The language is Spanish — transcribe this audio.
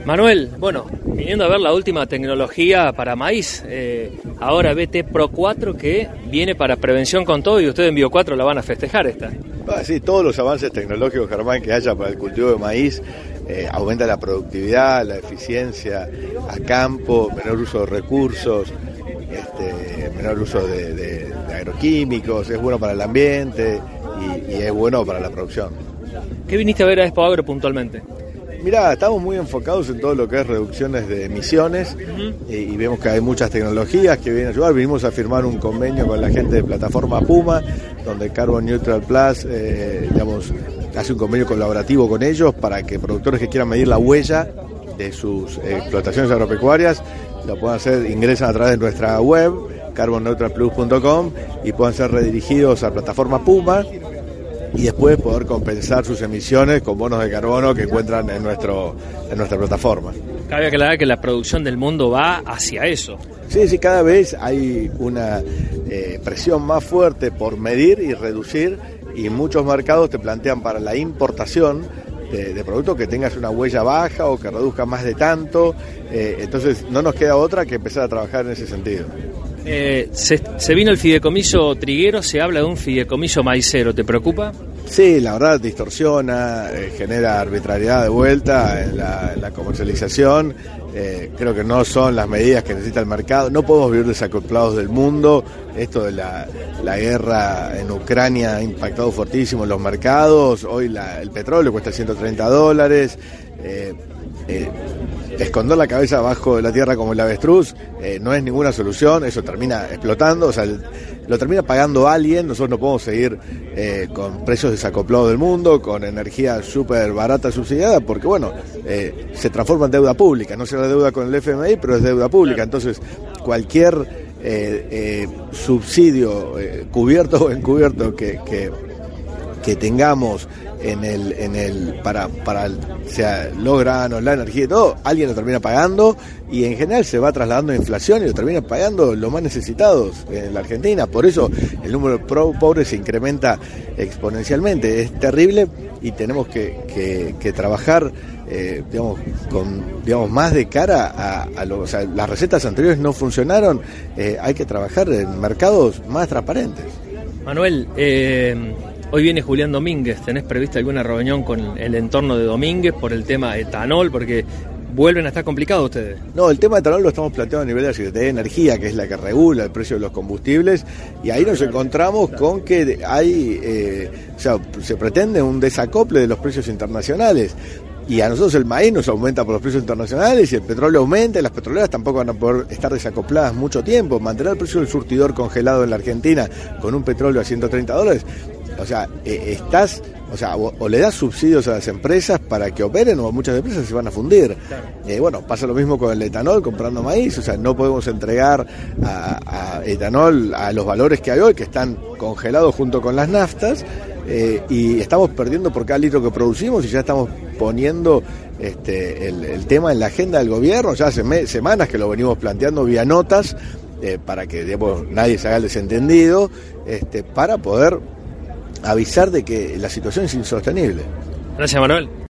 Manuel, bueno, viniendo a ver la última tecnología para maíz, ahora BT Pro 4 que viene para prevención con todo y ustedes en Bio 4 la van a festejar esta. Sí, todos los avances tecnológicos, Germán, que haya para el cultivo de maíz, aumenta la productividad, la eficiencia a campo, menor uso de recursos, menor uso de agroquímicos, es bueno para el ambiente y es bueno para la producción. ¿Qué viniste a ver a Expo Agro puntualmente? Mirá, estamos muy enfocados en todo lo que es reducciones de emisiones y vemos que hay muchas tecnologías que vienen a ayudar. Vinimos a firmar un convenio con la gente de Plataforma Puma, donde Carbon Neutral Plus hace un convenio colaborativo con ellos para que productores que quieran medir la huella de sus explotaciones agropecuarias lo puedan hacer, ingresan a través de nuestra web, carbonneutralplus.com, y puedan ser redirigidos a Plataforma Puma y después poder compensar sus emisiones con bonos de carbono que encuentran en nuestra plataforma. Cabe aclarar que la producción del mundo va hacia eso. Sí, cada vez hay una presión más fuerte por medir y reducir, y muchos mercados te plantean para la importación de productos que tengas una huella baja o que reduzca más de tanto, entonces no nos queda otra que empezar a trabajar en ese sentido. Se vino el fideicomiso triguero, se habla de un fideicomiso maicero, ¿te preocupa? Sí, la verdad distorsiona, genera arbitrariedad de vuelta en la comercialización. Creo que no son las medidas que necesita el mercado. No podemos vivir desacoplados del mundo. Esto de la guerra en Ucrania ha impactado fortísimo en los mercados. Hoy el petróleo cuesta $130. Esconder la cabeza abajo de la tierra como el avestruz no es ninguna solución. Eso termina explotando, lo termina pagando alguien. Nosotros no podemos seguir con precios desacoplados del mundo, con energía súper barata subsidiada, porque se transforma en deuda pública. No será deuda con el FMI, pero es deuda pública. Entonces cualquier subsidio cubierto o encubierto que tengamos para sea los granos, la energía y todo, alguien lo termina pagando, y en general se va trasladando inflación y lo termina pagando los más necesitados en la Argentina. Por eso el número de pobres se incrementa exponencialmente. Es terrible y tenemos que trabajar más de cara a las recetas anteriores no funcionaron. Hay que trabajar en mercados más transparentes. Manuel, hoy viene Julián Domínguez. ¿Tenés prevista alguna reunión con el entorno de Domínguez por el tema etanol? Porque vuelven a estar complicados ustedes. No, el tema de etanol lo estamos planteando a nivel de la Secretaría de Energía, que es la que regula el precio de los combustibles, y ahí nos encontramos con que se pretende un desacople de los precios internacionales. Y a nosotros el maíz nos aumenta por los precios internacionales y el petróleo aumenta, y las petroleras tampoco van a poder estar desacopladas mucho tiempo. Mantener el precio del surtidor congelado en la Argentina con un petróleo a $130, o le das subsidios a las empresas para que operen, o muchas empresas se van a fundir. Pasa lo mismo con el etanol, comprando maíz. No podemos entregar a etanol a los valores que hay hoy, que están congelados junto con las naftas, y estamos perdiendo por cada litro que producimos, y ya estamos poniendo el tema en la agenda del gobierno. Ya hace semanas que lo venimos planteando vía notas, para que nadie se haga el desentendido, para poder avisar de que la situación es insostenible. Gracias, Manuel.